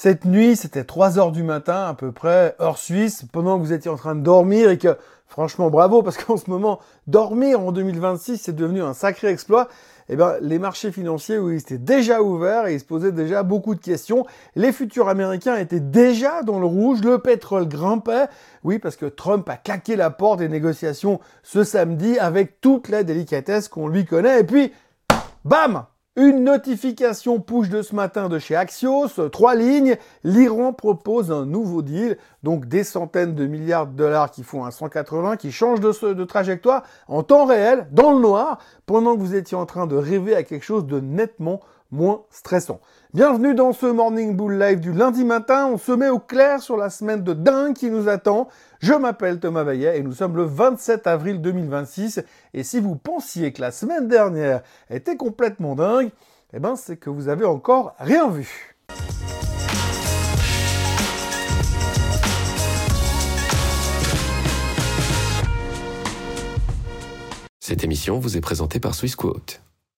Cette nuit, c'était 3 heures du matin à peu près, heure suisse, pendant que vous étiez en train de dormir et que, franchement, bravo, parce qu'en ce moment, dormir en 2026, c'est devenu un sacré exploit. Eh ben, les marchés financiers, oui, ils étaient déjà ouverts et ils se posaient déjà beaucoup de questions. Les futurs américains étaient déjà dans le rouge, le pétrole grimpait. Oui, parce que Trump a claqué la porte des négociations ce samedi avec toute la délicatesse qu'on lui connaît. Et puis, bam! Une notification push de ce matin de chez Axios, 3 lignes, l'Iran propose un nouveau deal, donc des centaines de milliards de dollars qui font un 180, qui changent de trajectoire en temps réel, dans le noir, pendant que vous étiez en train de rêver à quelque chose de nettement moins stressant. Bienvenue dans ce Morning Bull Live du lundi matin, on se met au clair sur la semaine de dingue qui nous attend. Je m'appelle Thomas Vaillet et nous sommes le 27 avril 2026 et si vous pensiez que la semaine dernière était complètement dingue, eh ben c'est que vous avez encore rien vu. Cette émission vous est présentée par Swissquote.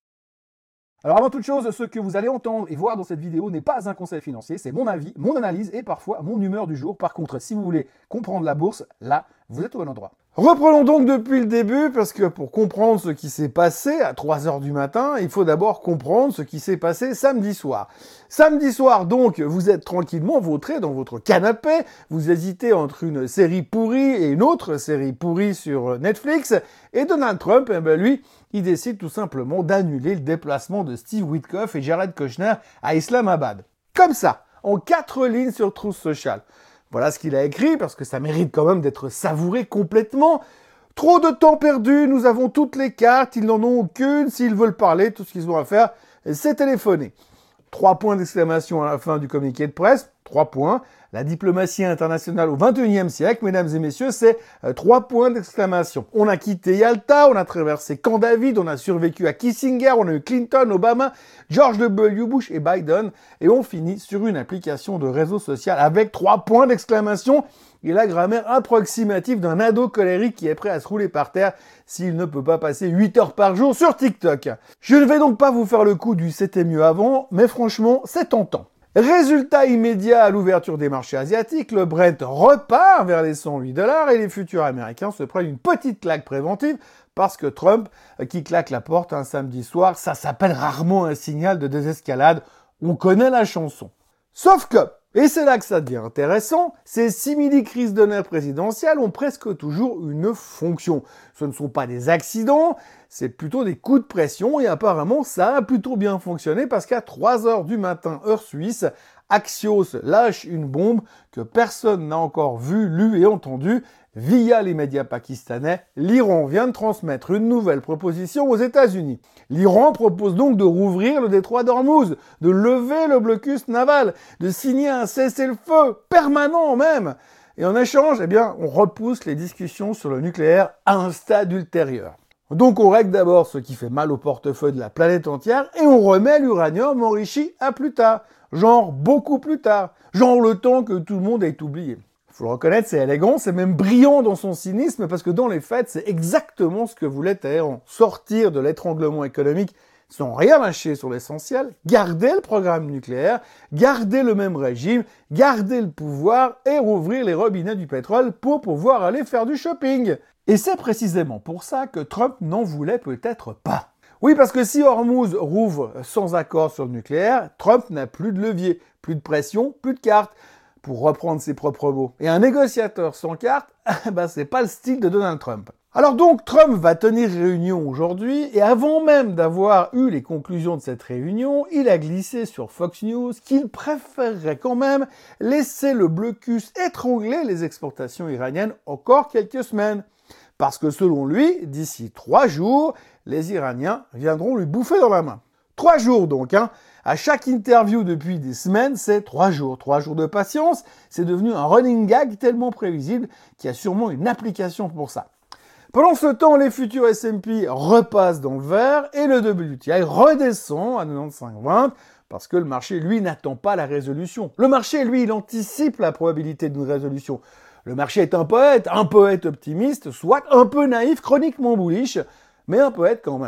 Alors avant toute chose, ce que vous allez entendre et voir dans cette vidéo n'est pas un conseil financier, c'est mon avis, mon analyse et parfois mon humeur du jour. Par contre, si vous voulez comprendre la bourse, là, vous êtes au bon endroit. Reprenons donc depuis le début, parce que pour comprendre ce qui s'est passé à 3 heures du matin, il faut d'abord comprendre ce qui s'est passé samedi soir. Samedi soir, donc, vous êtes tranquillement vautré dans votre canapé, vous hésitez entre une série pourrie et une autre série pourrie sur Netflix, et Donald Trump, eh ben lui, il décide tout simplement d'annuler le déplacement de Steve Witkoff et Jared Kushner à Islamabad. Comme ça, en 4 lignes sur Truth Social. Voilà ce qu'il a écrit, parce que ça mérite quand même d'être savouré complètement. Trop de temps perdu, nous avons toutes les cartes, ils n'en ont aucune. S'ils veulent parler, tout ce qu'ils ont à faire, c'est téléphoner. 3 points d'exclamation à la fin du communiqué de presse. 3 points. La diplomatie internationale au XXIe siècle, mesdames et messieurs, c'est 3 points d'exclamation. On a quitté Yalta, on a traversé Camp David, on a survécu à Kissinger, on a eu Clinton, Obama, George W. Bush et Biden, et on finit sur une application de réseau social avec 3 points d'exclamation et la grammaire approximative d'un ado colérique qui est prêt à se rouler par terre s'il ne peut pas passer 8 heures par jour sur TikTok. Je ne vais donc pas vous faire le coup du c'était mieux avant, mais franchement, c'est tentant. Résultat immédiat à l'ouverture des marchés asiatiques, le Brent repart vers les 108 $ et les futurs américains se prennent une petite claque préventive parce que Trump, qui claque la porte un samedi soir, ça s'appelle rarement un signal de désescalade. On connaît la chanson. Sauf que, et c'est là que ça devient intéressant, ces simili-crises de nerfs présidentielles ont presque toujours une fonction. Ce ne sont pas des accidents, c'est plutôt des coups de pression et apparemment ça a plutôt bien fonctionné parce qu'à 3 heures du matin, heure suisse, Axios lâche une bombe que personne n'a encore vue, lue et entendue. Via les médias pakistanais, l'Iran vient de transmettre une nouvelle proposition aux États-Unis. L'Iran propose donc de rouvrir le détroit d'Ormuz, de lever le blocus naval, de signer un cessez-le-feu permanent même. Et en échange, eh bien, on repousse les discussions sur le nucléaire à un stade ultérieur. Donc on règle d'abord ce qui fait mal au portefeuille de la planète entière et on remet l'uranium enrichi à plus tard. Genre beaucoup plus tard. Genre le temps que tout le monde ait oublié. Faut le reconnaître, c'est élégant, c'est même brillant dans son cynisme parce que dans les faits, c'est exactement ce que voulait Téhéran. Sortir de l'étranglement économique sans rien lâcher sur l'essentiel, garder le programme nucléaire, garder le même régime, garder le pouvoir et rouvrir les robinets du pétrole pour pouvoir aller faire du shopping. Et c'est précisément pour ça que Trump n'en voulait peut-être pas. Oui, parce que si Hormuz rouvre sans accord sur le nucléaire, Trump n'a plus de levier, plus de pression, plus de cartes, pour reprendre ses propres mots. Et un négociateur sans carte, c'est pas le style de Donald Trump. Alors donc, Trump va tenir réunion aujourd'hui, et avant même d'avoir eu les conclusions de cette réunion, il a glissé sur Fox News qu'il préférerait quand même laisser le blocus étrangler les exportations iraniennes encore quelques semaines. Parce que selon lui, d'ici 3 jours, les Iraniens viendront lui bouffer dans la main. 3 jours donc, hein. À chaque interview depuis des semaines, c'est 3 jours. 3 jours de patience, c'est devenu un running gag tellement prévisible qu'il y a sûrement une application pour ça. Pendant ce temps, les futurs S&P repassent dans le vert et le WTI redescend à 95,20 parce que le marché, lui, n'attend pas la résolution. Le marché, lui, il anticipe la probabilité d'une résolution. Le marché est un poète optimiste, soit un peu naïf, chroniquement bullish, mais un poète quand même.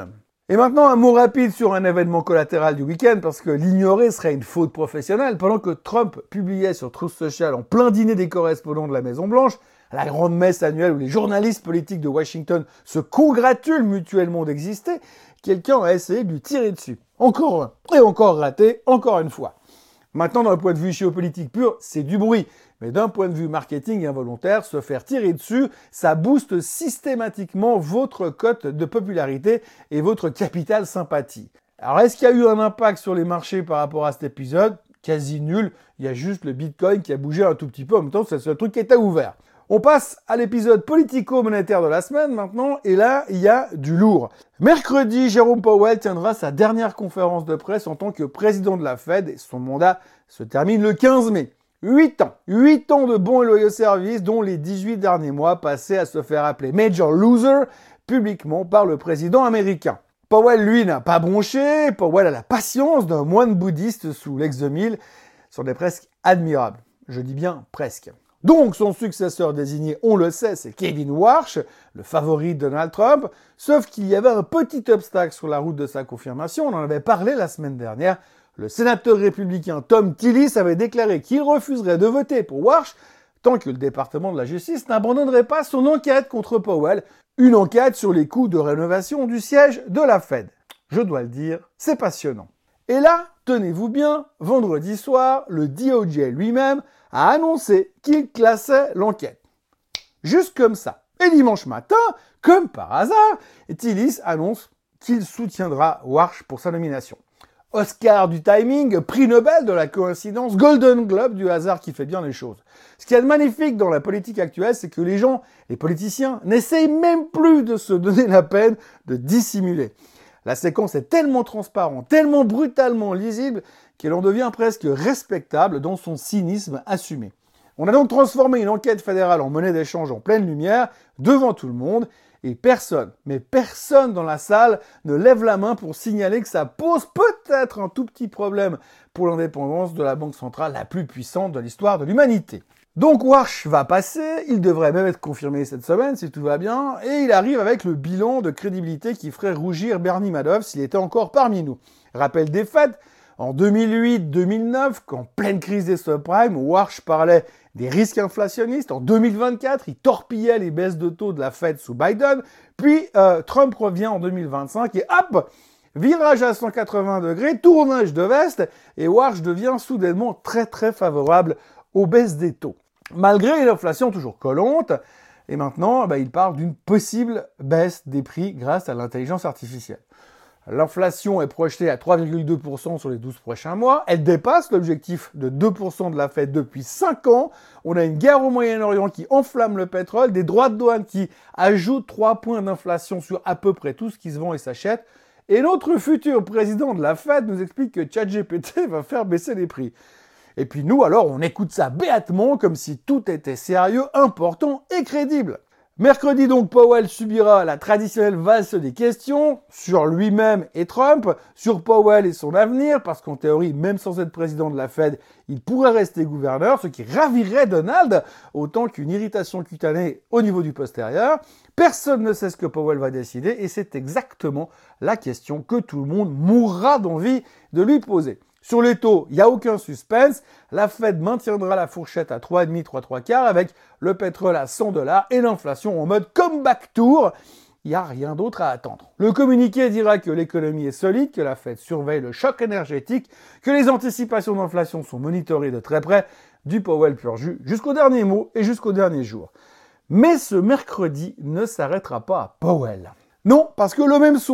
Et maintenant, un mot rapide sur un événement collatéral du week-end, parce que l'ignorer serait une faute professionnelle. Pendant que Trump publiait sur Truth Social en plein dîner des correspondants de la Maison-Blanche, la grande messe annuelle où les journalistes politiques de Washington se congratulent mutuellement d'exister, quelqu'un a essayé de lui tirer dessus. Encore un, et encore raté, encore une fois. Maintenant, d'un point de vue géopolitique pur, c'est du bruit. Mais d'un point de vue marketing involontaire, se faire tirer dessus, ça booste systématiquement votre cote de popularité et votre capital sympathie. Alors, est-ce qu'il y a eu un impact sur les marchés par rapport à cet épisode? Quasi nul. Il y a juste le Bitcoin qui a bougé un tout petit peu. En même temps, c'est le seul truc qui était ouvert. On passe à l'épisode politico-monétaire de la semaine maintenant, et là, il y a du lourd. Mercredi, Jérôme Powell tiendra sa dernière conférence de presse en tant que président de la Fed, et son mandat se termine le 15 mai. 8 ans de bons et loyaux services, dont les 18 derniers mois passés à se faire appeler Major Loser publiquement par le président américain. Powell, lui, n'a pas bronché. Powell a la patience d'un moine bouddhiste sous l'ex-2000. C'en est presque admirable. Je dis bien presque. Donc, son successeur désigné, on le sait, c'est Kevin Warsh, le favori de Donald Trump, sauf qu'il y avait un petit obstacle sur la route de sa confirmation, on en avait parlé la semaine dernière. Le sénateur républicain Tom Tillis avait déclaré qu'il refuserait de voter pour Warsh tant que le département de la justice n'abandonnerait pas son enquête contre Powell, une enquête sur les coûts de rénovation du siège de la Fed. Je dois le dire, c'est passionnant. Et là, tenez-vous bien, vendredi soir, le DOJ lui-même a annoncé qu'il classait l'enquête. Juste comme ça. Et dimanche matin, comme par hasard, Tillis annonce qu'il soutiendra Warsh pour sa nomination. Oscar du timing, prix Nobel de la coïncidence, Golden Globe du hasard qui fait bien les choses. Ce qu'il y a de magnifique dans la politique actuelle, c'est que les gens, les politiciens, n'essayent même plus de se donner la peine de dissimuler. La séquence est tellement transparente, tellement brutalement lisible, qu'elle en devient presque respectable dans son cynisme assumé. On a donc transformé une enquête fédérale en monnaie d'échange en pleine lumière, devant tout le monde, et personne, mais personne dans la salle ne lève la main pour signaler que ça pose peut-être un tout petit problème pour l'indépendance de la banque centrale la plus puissante de l'histoire de l'humanité. Donc Warsh va passer, il devrait même être confirmé cette semaine si tout va bien, et il arrive avec le bilan de crédibilité qui ferait rougir Bernie Madoff s'il était encore parmi nous. Rappel des faits, en 2008-2009, qu'en pleine crise des subprimes, Warsh parlait des risques inflationnistes. En 2024, il torpillait les baisses de taux de la Fed sous Biden. Puis Trump revient en 2025 et hop, virage à 180 degrés, tournage de veste, et Warsh devient soudainement très très favorable aux baisses des taux. Malgré une inflation toujours collante, et maintenant, il parle d'une possible baisse des prix grâce à l'intelligence artificielle. L'inflation est projetée à 3,2% sur les 12 prochains mois. Elle dépasse l'objectif de 2% de la Fed depuis 5 ans. On a une guerre au Moyen-Orient qui enflamme le pétrole, des droits de douane qui ajoutent 3 points d'inflation sur à peu près tout ce qui se vend et s'achète. Et notre futur président de la Fed nous explique que ChatGPT va faire baisser les prix. Et puis nous, alors, on écoute ça béatement comme si tout était sérieux, important et crédible. Mercredi donc, Powell subira la traditionnelle valse des questions sur lui-même et Trump, sur Powell et son avenir, parce qu'en théorie, même sans être président de la Fed, il pourrait rester gouverneur, ce qui ravirait Donald, autant qu'une irritation cutanée au niveau du postérieur. Personne ne sait ce que Powell va décider, et c'est exactement la question que tout le monde mourra d'envie de lui poser. Sur les taux, il n'y a aucun suspense. La Fed maintiendra la fourchette à 3,5, 3,75 avec le pétrole à $100 et l'inflation en mode comeback tour. Il n'y a rien d'autre à attendre. Le communiqué dira que l'économie est solide, que la Fed surveille le choc énergétique, que les anticipations d'inflation sont monitorées de très près, du Powell pur jus jusqu'au dernier mot et jusqu'au dernier jour. Mais ce mercredi ne s'arrêtera pas à Powell. Non, parce que le même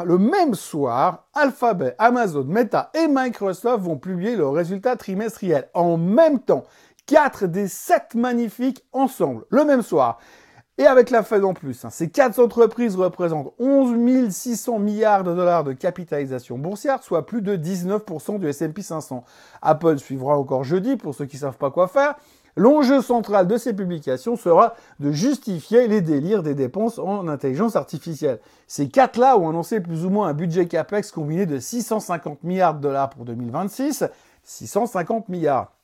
soir, Alphabet, Amazon, Meta et Microsoft vont publier leurs résultats trimestriels en même temps. 4 des 7 magnifiques ensemble, le même soir. Et avec la Fed en plus. Ces 4 entreprises représentent 11 600 milliards de dollars de capitalisation boursière, soit plus de 19% du S&P 500. Apple suivra encore jeudi, pour ceux qui ne savent pas quoi faire. L'enjeu central de ces publications sera de justifier les délires des dépenses en intelligence artificielle. Ces 4-là ont annoncé plus ou moins un budget CAPEX combiné de 650 milliards de dollars pour 2026. 650 milliards.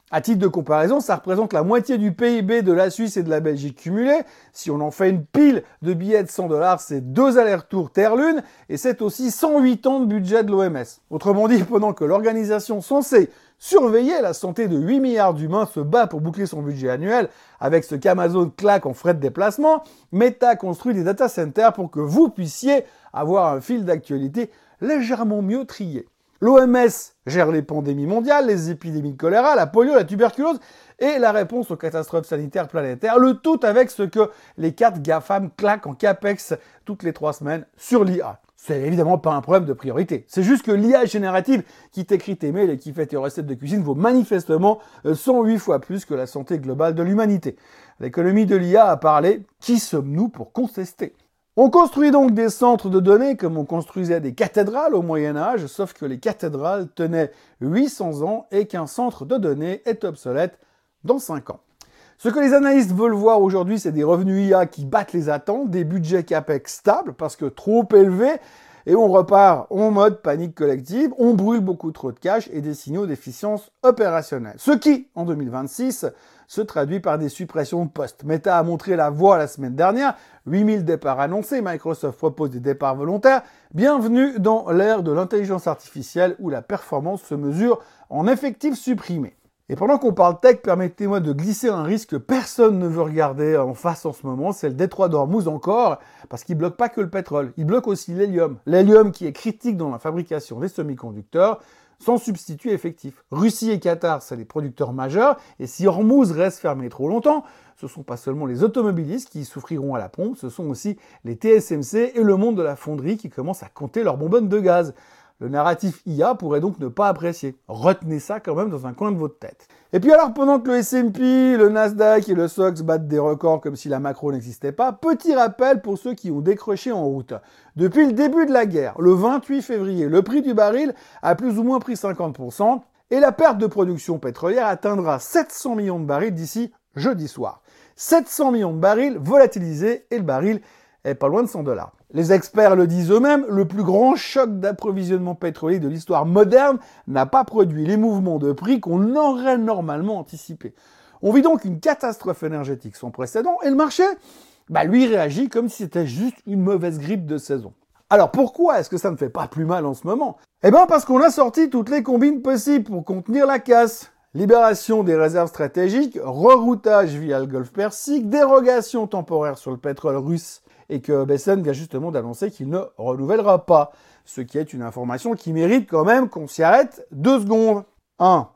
À titre de comparaison, ça représente la moitié du PIB de la Suisse et de la Belgique cumulés. Si on en fait une pile de billets de 100 $, c'est 2 allers-retours Terre-Lune et c'est aussi 108 ans de budget de l'OMS. Autrement dit, pendant que l'organisation censée surveiller la santé de 8 milliards d'humains se bat pour boucler son budget annuel avec ce qu'Amazon claque en frais de déplacement, Meta construit des data centers pour que vous puissiez avoir un fil d'actualité légèrement mieux trié. L'OMS gère les pandémies mondiales, les épidémies de choléra, la polio, la tuberculose et la réponse aux catastrophes sanitaires planétaires, le tout avec ce que les 4 GAFAM claquent en capex toutes les 3 semaines sur l'IA. C'est évidemment pas un problème de priorité. C'est juste que l'IA générative qui t'écrit tes mails et qui fait tes recettes de cuisine vaut manifestement 108 fois plus que la santé globale de l'humanité. L'économie de l'IA a parlé. Qui sommes-nous pour contester ? On construit donc des centres de données comme on construisait des cathédrales au Moyen-Âge, sauf que les cathédrales tenaient 800 ans et qu'un centre de données est obsolète dans 5 ans. Ce que les analystes veulent voir aujourd'hui, c'est des revenus IA qui battent les attentes, des budgets CAPEX stables parce que trop élevés, et on repart en mode panique collective, on brûle beaucoup trop de cash et des signaux d'efficience opérationnelle. Ce qui, en 2026, se traduit par des suppressions de postes. Meta a montré la voie la semaine dernière, 8000 départs annoncés, Microsoft propose des départs volontaires. Bienvenue dans l'ère de l'intelligence artificielle où la performance se mesure en effectifs supprimés. Et pendant qu'on parle tech, permettez-moi de glisser un risque que personne ne veut regarder en face en ce moment, c'est le détroit d'Ormuz encore, parce qu'il bloque pas que le pétrole, il bloque aussi l'hélium. L'hélium qui est critique dans la fabrication des semi-conducteurs, sans substitut effectif. Russie et Qatar, c'est les producteurs majeurs, et si Ormuz reste fermé trop longtemps, ce sont pas seulement les automobilistes qui souffriront à la pompe, ce sont aussi les TSMC et le monde de la fonderie qui commencent à compter leurs bonbonnes de gaz. Le narratif IA pourrait donc ne pas apprécier. Retenez ça quand même dans un coin de votre tête. Et puis alors, pendant que le S&P, le Nasdaq et le SOX battent des records comme si la macro n'existait pas, petit rappel pour ceux qui ont décroché en route. Depuis le début de la guerre, le 28 février, le prix du baril a plus ou moins pris 50% et la perte de production pétrolière atteindra 700 millions de barils d'ici jeudi soir. 700 millions de barils volatilisés et le baril est pas loin de 100 $. Les experts le disent eux-mêmes, le plus grand choc d'approvisionnement pétrolier de l'histoire moderne n'a pas produit les mouvements de prix qu'on aurait normalement anticipés. On vit donc une catastrophe énergétique sans précédent et le marché, lui réagit comme si c'était juste une mauvaise grippe de saison. Alors pourquoi est-ce que ça ne fait pas plus mal en ce moment ? Parce qu'on a sorti toutes les combines possibles pour contenir la casse. Libération des réserves stratégiques, reroutage via le Golfe Persique, dérogation temporaire sur le pétrole russe et que Bessène vient justement d'annoncer qu'il ne renouvellera pas. Ce qui est une information qui mérite quand même qu'on s'y arrête 2 secondes. 1,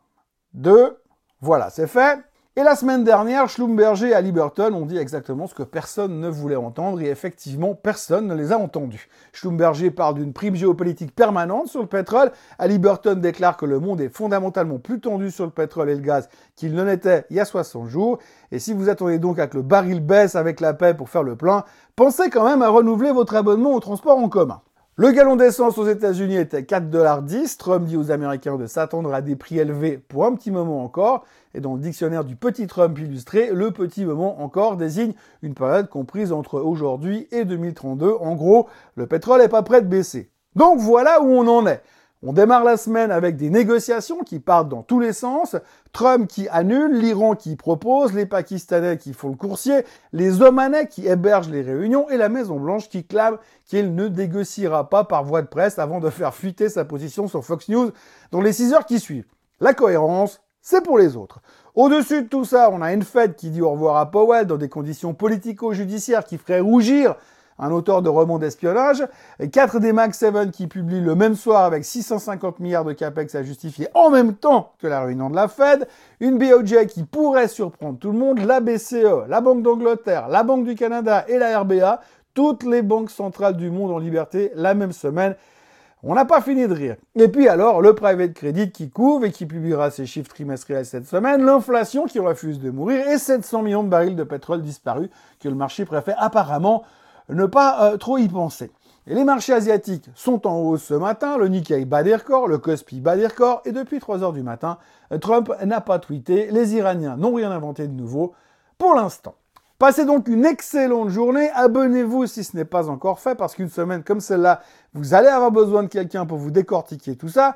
2, voilà, c'est fait. Et la semaine dernière, Schlumberger et Halliburton ont dit exactement ce que personne ne voulait entendre et effectivement, personne ne les a entendus. Schlumberger parle d'une prime géopolitique permanente sur le pétrole. Halliburton déclare que le monde est fondamentalement plus tendu sur le pétrole et le gaz qu'il ne l'était il y a 60 jours. Et si vous attendez donc à que le baril baisse avec la paix pour faire le plein, pensez quand même à renouveler votre abonnement au transport en commun. Le gallon d'essence aux États-Unis était 4,10 $. Trump dit aux Américains de s'attendre à des prix élevés pour un petit moment encore. Et dans le dictionnaire du petit Trump illustré, le petit moment encore désigne une période comprise entre aujourd'hui et 2032. En gros, le pétrole n'est pas prêt de baisser. Donc voilà où on en est. On démarre la semaine avec des négociations qui partent dans tous les sens. Trump qui annule, l'Iran qui propose, les Pakistanais qui font le coursier, les Omanais qui hébergent les réunions et la Maison-Blanche qui clame qu'il ne négociera pas par voie de presse avant de faire fuiter sa position sur Fox News dans les 6 heures qui suivent. La cohérence, c'est pour les autres. Au-dessus de tout ça, on a une Fed qui dit au revoir à Powell dans des conditions politico-judiciaires qui feraient rougir un auteur de romans d'espionnage, et 4 des Mag 7 qui publient le même soir avec 650 milliards de capex à justifier en même temps que la réunion de la Fed, une BOJ qui pourrait surprendre tout le monde, la BCE, la Banque d'Angleterre, la Banque du Canada et la RBA, toutes les banques centrales du monde en liberté la même semaine. On n'a pas fini de rire. Et puis alors, le private credit qui couve et qui publiera ses chiffres trimestriels cette semaine, l'inflation qui refuse de mourir et 700 millions de barils de pétrole disparus que le marché préfère apparemment ne pas trop y penser. Et les marchés asiatiques sont en hausse ce matin, le Nikkei bat des records, le Kospi bat des records, et depuis 3 heures du matin, Trump n'a pas tweeté, les Iraniens n'ont rien inventé de nouveau pour l'instant. Passez donc une excellente journée, abonnez-vous si ce n'est pas encore fait, parce qu'une semaine comme celle-là, vous allez avoir besoin de quelqu'un pour vous décortiquer tout ça,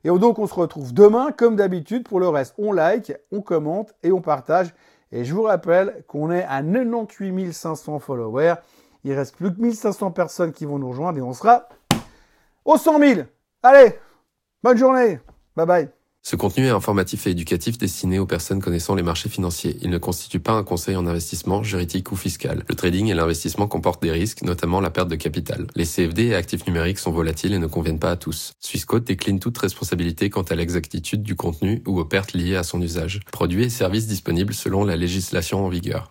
Et donc, on se retrouve demain, comme d'habitude. Pour le reste, on like, on commente et on partage. Et je vous rappelle qu'on est à 98 500 followers. Il reste plus que 1500 personnes qui vont nous rejoindre et on sera aux 100 000. Allez, bonne journée. Bye bye. Ce contenu est informatif et éducatif destiné aux personnes connaissant les marchés financiers. Il ne constitue pas un conseil en investissement, juridique ou fiscal. Le trading et l'investissement comportent des risques, notamment la perte de capital. Les CFD et actifs numériques sont volatiles et ne conviennent pas à tous. Swissquote décline toute responsabilité quant à l'exactitude du contenu ou aux pertes liées à son usage. Produits et services disponibles selon la législation en vigueur.